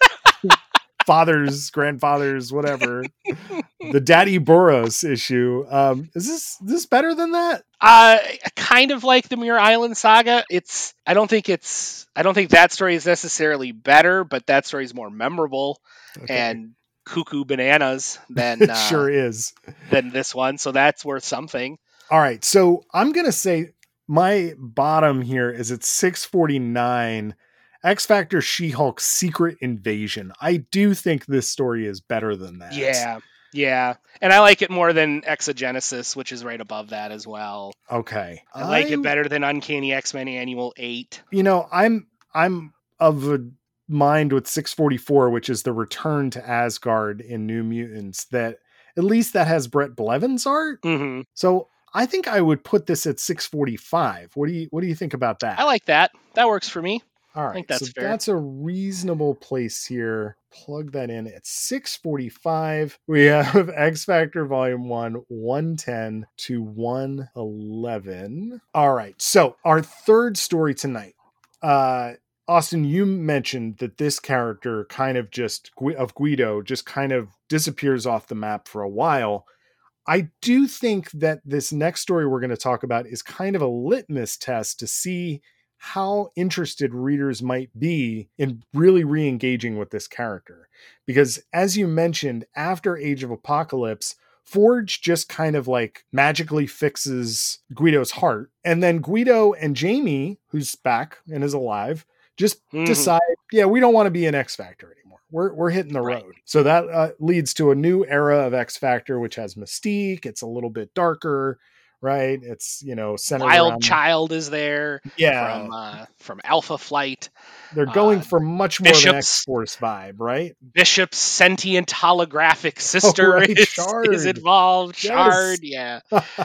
fathers, grandfathers, whatever. The Daddy Boros issue. Um, is this this better than that? Uh, kind of like the Muir Island saga. It's. I don't think it's. I don't think that story is necessarily better, but that story is more memorable Okay. and cuckoo bananas than It uh, sure is. than this one. So that's worth something. All right, so I'm gonna say my bottom here is at six forty-nine. X Factor She-Hulk Secret Invasion. I do think this story is better than that. Yeah, yeah, and I like it more than Exogenesis, which is right above that as well. Okay. I like it I'm- better than Uncanny X-Men Annual Eight. You know, I'm I'm of a mind with six forty-four, which is the return to Asgard in New Mutants, that at least that has Brett Blevins art. Mm-hmm. So I think I would put this at six forty-five. What do you what do you think about that? I like that. That works for me. All right, think that's so fair. that's a reasonable place here. Plug that in at six forty-five. We have X Factor Volume one, one ten to one eleven. All right, so our third story tonight. Uh, Austin, you mentioned that this character kind of just, of Guido, just kind of disappears off the map for a while. I do think that this next story we're going to talk about is kind of a litmus test to see how interested readers might be in really re-engaging with this character. Because as you mentioned, after Age of Apocalypse, Forge just kind of like magically fixes Guido's heart. And then Guido and Jamie, who's back and is alive, just Mhm. decide, yeah, we don't want to be an X Factor anymore. We're, we're hitting the Right. road. So that uh, leads to a new era of X Factor, which has mystique. It's a little bit darker, right? It's, you know, centered Wild around... Child is there. Yeah. From uh, from Alpha Flight. They're going uh, for much more of an Bishop's- X-Force vibe, right? Bishop's sentient holographic sister right, is, Shard. is involved. Yes. Shard, yeah.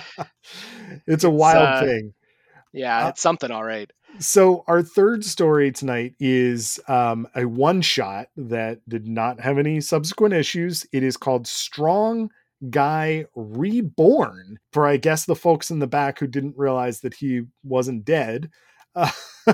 It's a wild uh, thing. Yeah, Uh, it's something all right. So our third story tonight is um, a one-shot that did not have any subsequent issues. It is called Strong Guy Reborn, for I guess the folks in the back who didn't realize that he wasn't dead. Uh,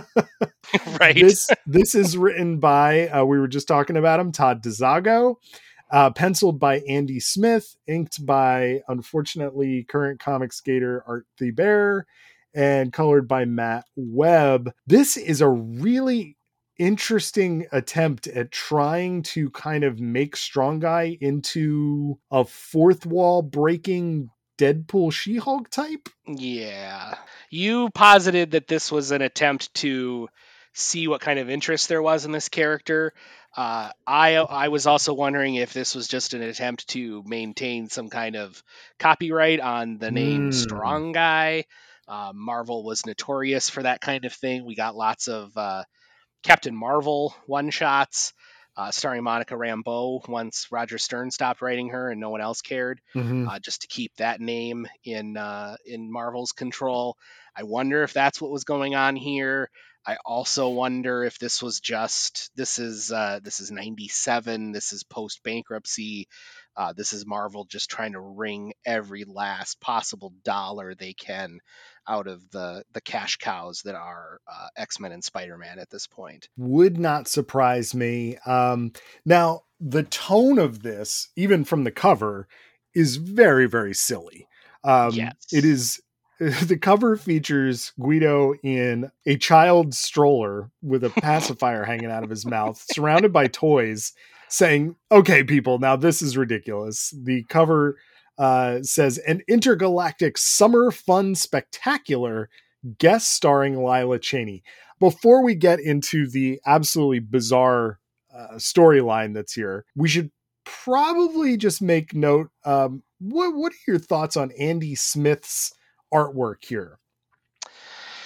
Right. This this is written by, uh, we were just talking about him, Todd DeZago, uh, penciled by Andy Smith, inked by, unfortunately, current comic skater Art the Bear, and colored by Matt Webb. This is a really interesting attempt at trying to kind of make Strong Guy into a fourth wall breaking Deadpool She-Hulk type. Yeah. You posited that this was an attempt to see what kind of interest there was in this character. Uh, I I was also wondering if this was just an attempt to maintain some kind of copyright on the name Mm. Strong Guy. Uh, Marvel was notorious for that kind of thing. We got lots of uh, Captain Marvel one-shots uh, starring Monica Rambeau once Roger Stern stopped writing her and no one else cared. Mm-hmm. Uh, just to keep that name in uh, in Marvel's control. I wonder if that's what was going on here. I also wonder if this was just this is uh, this is ninety-seven. This is post bankruptcy. Uh, this is Marvel just trying to wring every last possible dollar they can out of the the cash cows that are uh, X-Men and Spider-Man at this point. Would not surprise me. Um, now, the tone of this, even from the cover, is very, very silly. Um, Yes. It is. The cover features Guido in a child's stroller with a pacifier hanging out of his mouth, surrounded by toys, saying, "Okay, people, now this is ridiculous." The cover uh, says, "An intergalactic summer fun spectacular," guest starring Lila Cheney. Before we get into the absolutely bizarre uh, storyline that's here, we should probably just make note. Um, what what are your thoughts on Andy Smith's artwork here?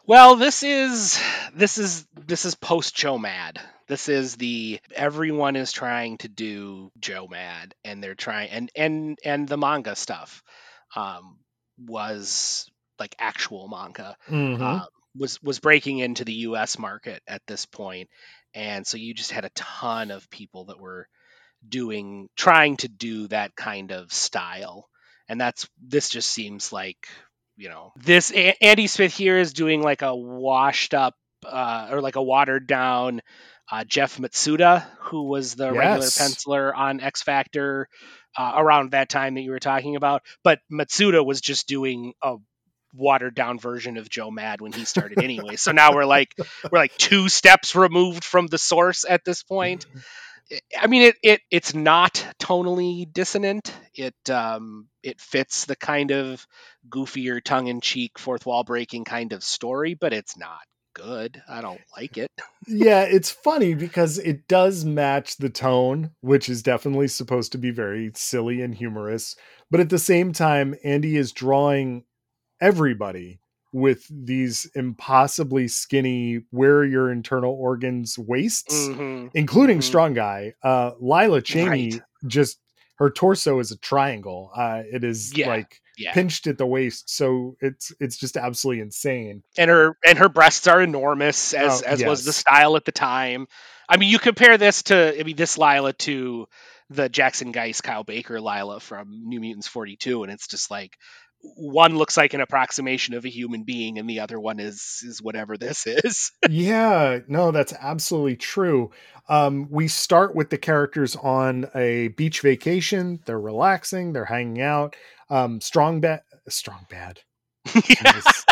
Well, this is this is this is post Joe Mad. This is the everyone is trying to do Joe Mad, and they're trying and and and the manga stuff um, was like actual manga Mm-hmm. uh, was was breaking into the U S market at this point, and so you just had a ton of people that were doing trying to do that kind of style, and that's this just seems like you know this A- Andy Smith here is doing like a washed up uh, or like a watered down uh, Jeff Matsuda, who was the regular Yes. penciler on X Factor uh, around that time that you were talking about, but Matsuda was just doing a watered down version of Joe Mad when he started anyway. So now we're like we're like two steps removed from the source at this point. I mean, it, it it's not tonally dissonant. It um it fits the kind of goofier, tongue in cheek, fourth wall breaking kind of story, but it's not good. I don't like it. Yeah, it's funny because it does match the tone, which is definitely supposed to be very silly and humorous. But at the same time, Andy is drawing everybody with these impossibly skinny, where are your internal organs waists, Mm-hmm. including Mm-hmm. Strong Guy. Uh, Lila Cheney, Right. just her torso is a triangle. Uh, it is Yeah. like Yeah. pinched at the waist, so it's it's just absolutely insane. And her and her breasts are enormous, as Oh, as was the yes. style at the time. I mean, you compare this to I mean this Lila to the Jackson Geist Kyle Baker Lila from New Mutants forty-two, and it's just like one looks like an approximation of a human being, and the other one is is whatever this is. Yeah, no, that's absolutely true. Um, we start with the characters on a beach vacation. They're relaxing. They're hanging out. Um, strong bad, strong bad. Jesus.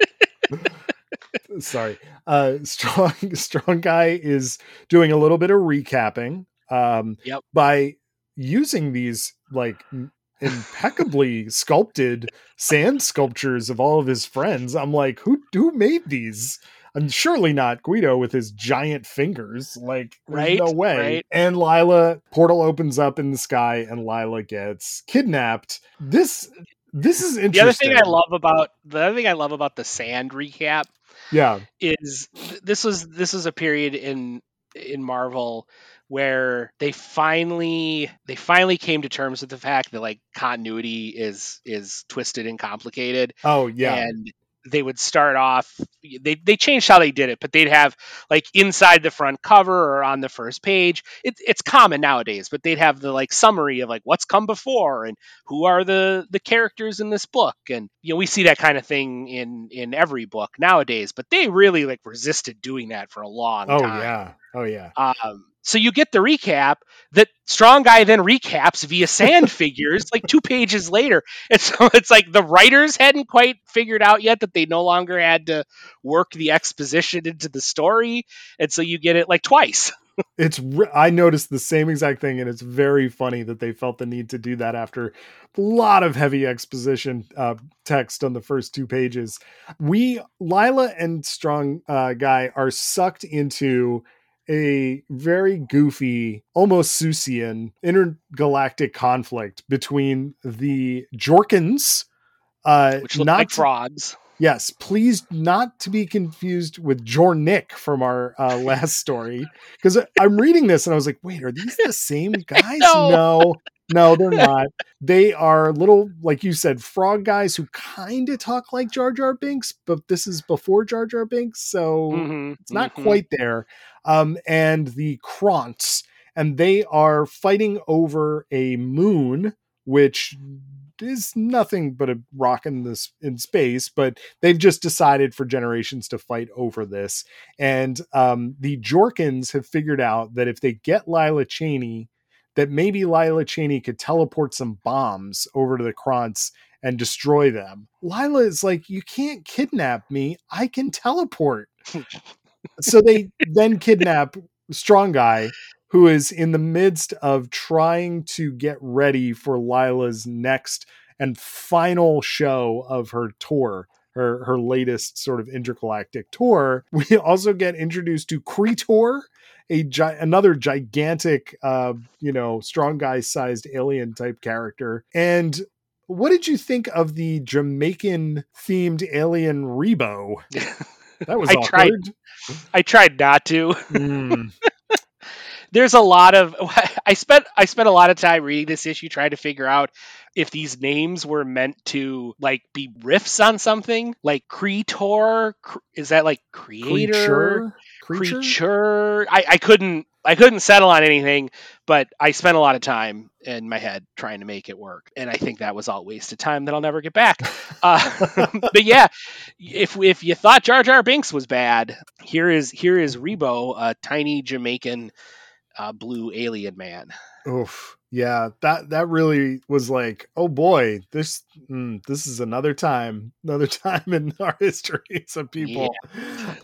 Sorry. Uh, strong, strong guy is doing a little bit of recapping. Um, Yep. by using these like m- impeccably sculpted sand sculptures of all of his friends. I'm like, who who made these? And surely not Guido with his giant fingers. Like, there's Right. no way. Right. And Lila, portal opens up in the sky, and Lila gets kidnapped. This this is interesting. The other thing I love about the other thing I love about the sand recap yeah, is th- this was this was a period in in Marvel where they finally they finally came to terms with the fact that like continuity is is twisted and complicated. Oh yeah. And they would start off they they changed how they did it, but they'd have like inside the front cover or on the first page. It, it's common nowadays, but they'd have the like summary of like what's come before and who are the the characters in this book. And you know we see that kind of thing in in every book nowadays, but they really like resisted doing that for a long Oh time. yeah. Oh yeah. Um, so you get the recap that Strong Guy then recaps via sand figures like two pages later. And so it's like the writers hadn't quite figured out yet that they no longer had to work the exposition into the story. And so you get it like twice. It's re- I noticed the same exact thing, and it's very funny that they felt the need to do that after a lot of heavy exposition uh, text on the first two pages. We Lila and Strong uh, Guy are sucked into a very goofy, almost Seussian intergalactic conflict between the Jorkins, uh, Which look not like to- frogs. Yes, please not to be confused with Jornik from our uh, last story. Because I'm reading this and I was like, wait, are these the same guys? No. no, no, they're not. They are little, like you said, frog guys who kind of talk like Jar Jar Binks, but this is before Jar Jar Binks, so Mhm, it's not mhm. quite there. Um, and the Kronts, and they are fighting over a moon, which is nothing but a rock in this in space, but they've just decided for generations to fight over this. And um, the Jorkins have figured out that if they get Lila Cheney, that maybe Lila Cheney could teleport some bombs over to the Kronts and destroy them. Lila is like, you can't kidnap me. I can teleport. So they then kidnap Strong Guy, who is in the midst of trying to get ready for Lila's next and final show of her tour, her, her latest sort of intergalactic tour. We also get introduced to Kreator, a gi- another gigantic, uh, you know, Strong Guy sized alien type character. And what did you think of the Jamaican themed alien Rebo? That was I tried. awkward. I tried not to. Mm. There's a lot of I spent I spent a lot of time reading this issue trying to figure out if these names were meant to like be riffs on something, like Creator. cr- Is that like creator, Creature? Creature? creature? I, I couldn't I couldn't settle on anything, but I spent a lot of time in my head trying to make it work, and I think that was all wasted time that I'll never get back. Uh, but yeah, if if you thought Jar Jar Binks was bad, here is here is Rebo, a tiny Jamaican uh, blue alien man. Oof. Yeah, that that really was like, oh boy, this mm, this is another time, another time in our histories of people. Yeah.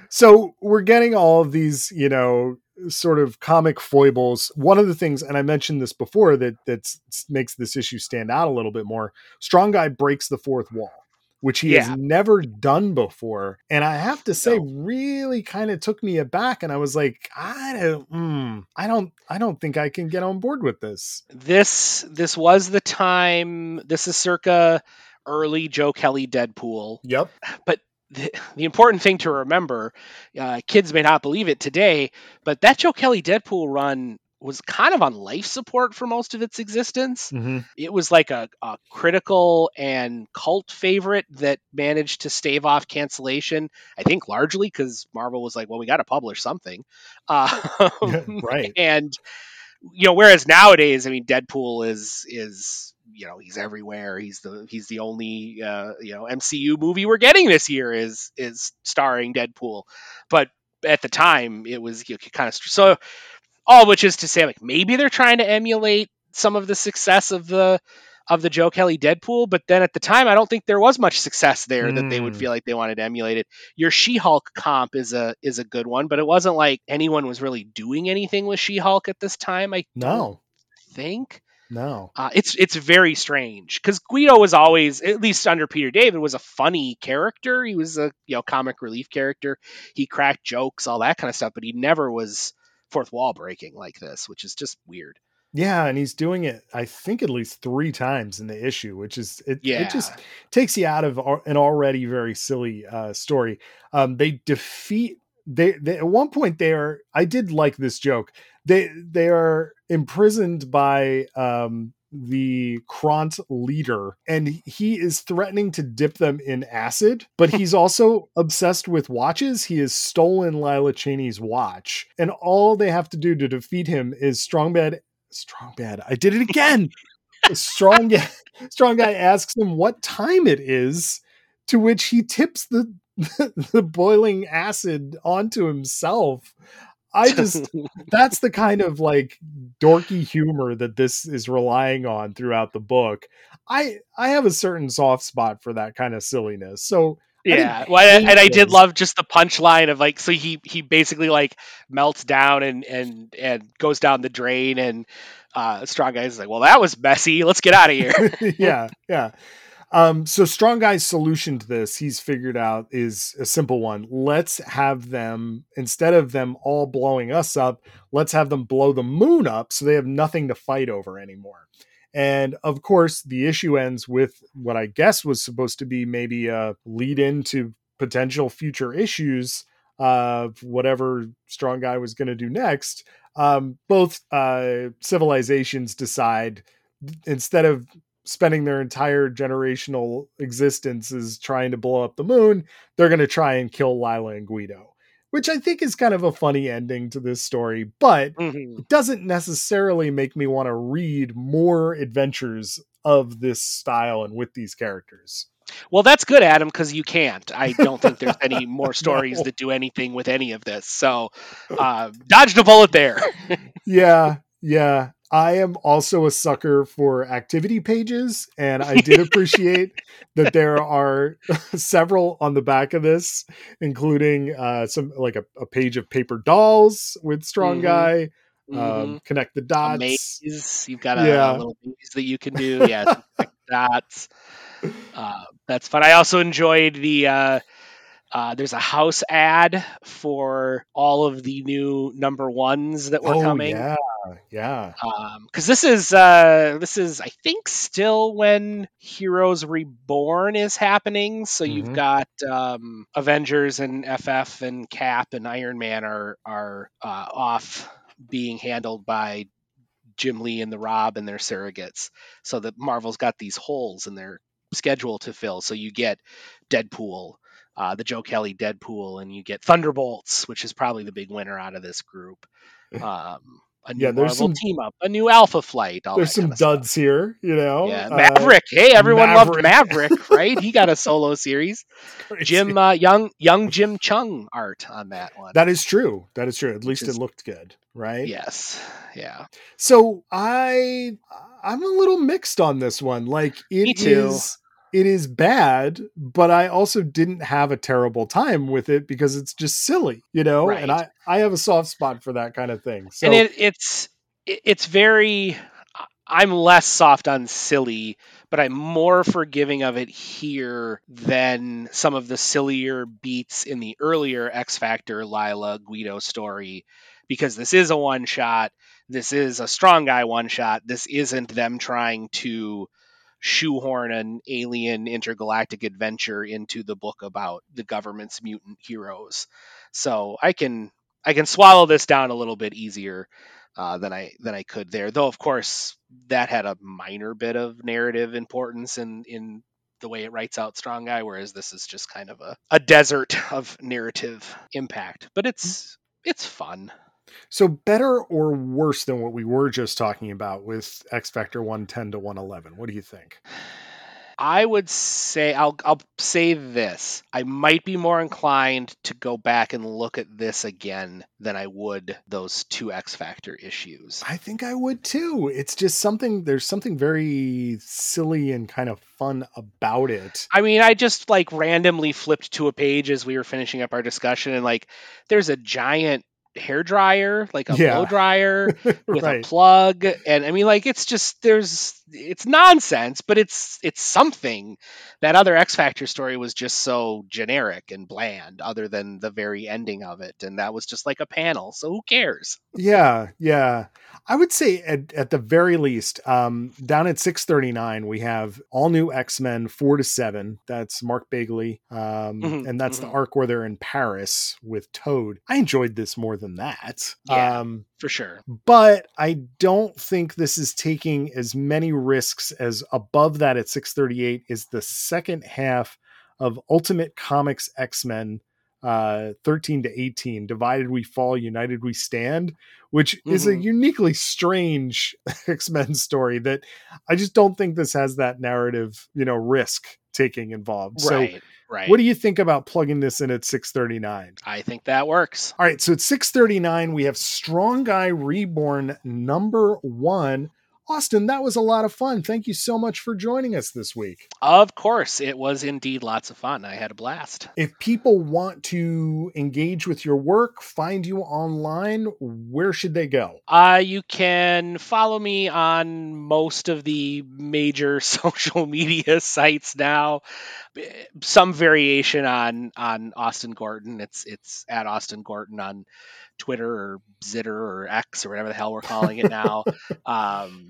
So we're getting all of these, you know, sort of comic foibles. One of the things, and I mentioned this before, that that makes this issue stand out a little bit more. Strong Guy breaks the fourth wall, which he has Yeah. never done before. And I have to say, No. really kind of took me aback. And I was like, I don't, mm, I don't, I don't think I can get on board with this. This this was the time. This is circa early Joe Kelly Deadpool. Yep. But the, the important thing to remember, uh, kids may not believe it today, but that Joe Kelly Deadpool run was kind of on life support for most of its existence. Mm-hmm. It was like a, a critical and cult favorite that managed to stave off cancellation, I think largely because Marvel was like, well, we got to publish something. Uh, Right. and, you know, whereas nowadays, I mean, Deadpool is, is, you know, he's everywhere. He's the, he's the only, uh, you know, M C U movie we're getting this year is, is starring Deadpool. But at the time it was, you know, kind of, so, all which is to say, like, maybe they're trying to emulate some of the success of the of the Joe Kelly Deadpool, but then at the time, I don't think there was much success there that they would Mm. feel like they wanted to emulate it. Your She-Hulk comp is a is a good one, but it wasn't like anyone was really doing anything with She-Hulk at this time. I don't No, think. no. Uh, it's it's very strange because Guido was always, at least under Peter David, was a funny character. He was a you know comic relief character. He cracked jokes, all that kind of stuff, but he never was fourth wall breaking like this, which is just weird. Yeah, and he's doing it, I think, at least three times in the issue, which is it. Yeah. It just takes you out of al- an already very silly uh, story. Um, they defeat. They, they at one point they are. I did like this joke. They they are imprisoned by um, the Kront leader, and he is threatening to dip them in acid. But he's also obsessed with watches. He has stolen Lila Cheney's watch, and all they have to do to defeat him is strong bad. Strong bad. I did it again. strong guy, strong guy asks him what time it is, to which he tips the the boiling acid onto himself. I just that's the kind of like dorky humor that this is relying on throughout the book. I I have a certain soft spot for that kind of silliness. So Yeah, well, hate and I did this. love just the punchline of like, so he he basically like melts down and and and goes down the drain, and uh, Strong Guy's like, well, that was messy. Let's get out of here. yeah, yeah. Um, so Strong Guy's solution to this, he's figured out, is a simple one. Let's have them, instead of them all blowing us up, let's have them blow the moon up so they have nothing to fight over anymore. And of course, the issue ends with what I guess was supposed to be maybe a lead into potential future issues of whatever Strong Guy was going to do next. Um, both uh, civilizations decide, instead of spending their entire generational existences trying to blow up the moon, they're going to try and kill Lila and Guido, which I think is kind of a funny ending to this story, but Mhm. it doesn't necessarily make me want to read more adventures of this style and with these characters. Well, that's good, Adam, because you can't. I don't think there's any more stories No. that do anything with any of this. So, uh, dodged a bullet there. Yeah, yeah. I am also a sucker for activity pages, and I did appreciate that there are several on the back of this, including uh, some like a, a page of paper dolls with Strong Mhm. Guy, Mhm. um, connect the A dots. maze. You've got a, Yeah. a little maze that you can do. Yeah, some quick dots. Uh, that's fun. I also enjoyed the uh, Uh, there's a house ad for all of the new number ones that were Oh coming. yeah, yeah. Because this is uh, this is I think still when Heroes Reborn is happening. So you've Mhm. got um, Avengers and F F and Cap and Iron Man are are uh, off being handled by Jim Lee and the Rob and their surrogates. So that Marvel's got these holes in their schedule to fill. So you get Deadpool, uh, the Joe Kelly Deadpool, and you get Thunderbolts, which is probably the big winner out of this group. Um, a new Yeah, there's Marvel some team up, a new Alpha Flight, all there's that some kind of stuff. duds here, you know. Yeah, Uh, Maverick. Hey, everyone loved Maverick. Maverick, right? He got a solo series. Crazy. Jim, uh, young young Jim Chung art on that one. That is true. That is true. At Which least is- it looked good, right? Yes, yeah. So I I'm a little mixed on this one. Like it Me too. is it is bad, but I also didn't have a terrible time with it because it's just silly, you know? Right. And I I have a soft spot for that kind of thing. So and it, it's it- it's very. I'm less soft on silly, but I'm more forgiving of it here than some of the sillier beats in the earlier X Factor Lila Guido story, because this is a one shot. This is a strong guy one shot. This isn't them trying to shoehorn an alien intergalactic adventure into the book about the government's mutant heroes. So I can I can swallow this down a little bit easier uh, than I than I could there. Though of course that had a minor bit of narrative importance in in the way it writes out Strong Guy, whereas this is just kind of a, a desert of narrative impact. But it's it's fun. so better or worse than what we were just talking about with X Factor one ten to one eleven? What do you think? I would say I'll I'll say this. I might be more inclined to go back and look at this again than I would those two X Factor issues. I think I would too. It's just something there's something very silly and kind of fun about it. I mean, I just like randomly flipped to a page as we were finishing up our discussion, and like there's a giant hair dryer, like a Yeah. blow dryer with Right. a plug, and I mean, like it's just there's it's nonsense, but it's it's something. That other X Factor story was just so generic and bland, other than the very ending of it, and that was just like a panel. So who cares? Yeah, yeah. I would say at, at the very least, um, down at six thirty-nine, we have all new X-Men four to seven. That's Mark Bagley. Um, Mhm, and that's mhm. the arc where they're in Paris with Toad. I enjoyed this more than that. Yeah. Um, For sure. but I don't think this is taking as many risks as above that at six thirty-eight is the second half of Ultimate Comics X-Men uh, thirteen to eighteen, Divided We Fall, United We Stand, which is a Mhm. uniquely strange X-Men story that I just don't think this has that narrative, you know, risk taking involved. So Right. Right. what do you think about plugging this in at six thirty-nine? I think that works. All right, so at six thirty-nine, we have Strong Guy Reborn number one. Austin, that was a lot of fun. Thank you so much for joining us this week. Of course, it was indeed lots of fun. I had a blast. If people want to engage with your work, find you online, where should they go? Uh, you can follow me on most of the major social media sites now. Some variation on on Austin Gorton. It's it's at Austin Gorton on Twitter or Zitter or X or whatever the hell we're calling it now. um,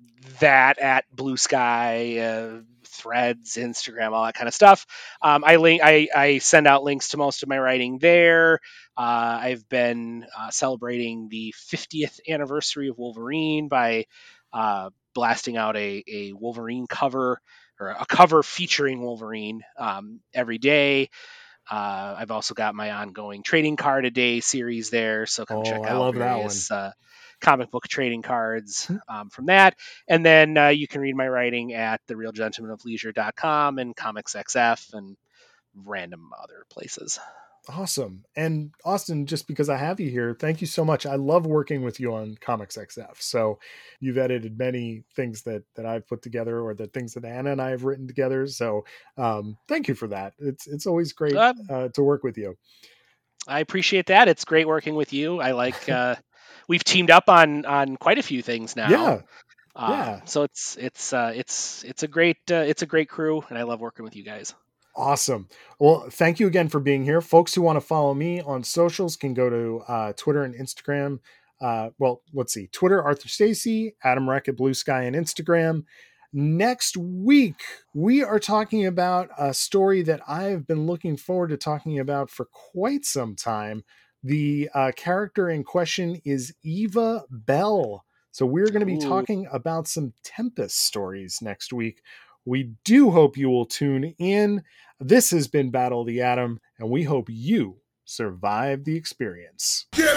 that at Blue Sky, uh, Threads, Instagram, all that kind of stuff. Um, I link, I, I send out links to most of my writing there. Uh, I've been uh, celebrating the fiftieth anniversary of Wolverine by uh, blasting out a, a Wolverine cover or a cover featuring Wolverine um, every day. Uh, I've also got my ongoing trading card a day series there, so come Oh, check I out love that various uh, comic book trading cards um, from that. And then uh, you can read my writing at the real gentleman of leisure dot com and Comics X F and random other places. Awesome. And Austin, just because I have you here, thank you so much. I love working with you on Comics X F. So you've edited many things that, that I've put together or the things that Anna and I have written together. So um, thank you for that. It's, it's always great Uh, uh, to work with you. I appreciate that. It's great working with you. I like, uh, we've teamed up on, on quite a few things now. Yeah. Um, Yeah. So it's, it's, uh, it's, it's a great, uh, it's a great crew and I love working with you guys. Awesome. Well, thank you again for being here. Folks who want to follow me on socials can go to uh, Twitter and Instagram. Uh, well, let's see. Twitter, Arthur Stacy, Adam Reck at Blue Sky and Instagram. Next week, we are talking about a story that I've been looking forward to talking about for quite some time. The uh, character in question is Eva Bell. So we're going to be Ooh. talking about some Tempest stories next week. We do hope you will tune in. This has been Battle of the Atom, and we hope you survive the experience. Get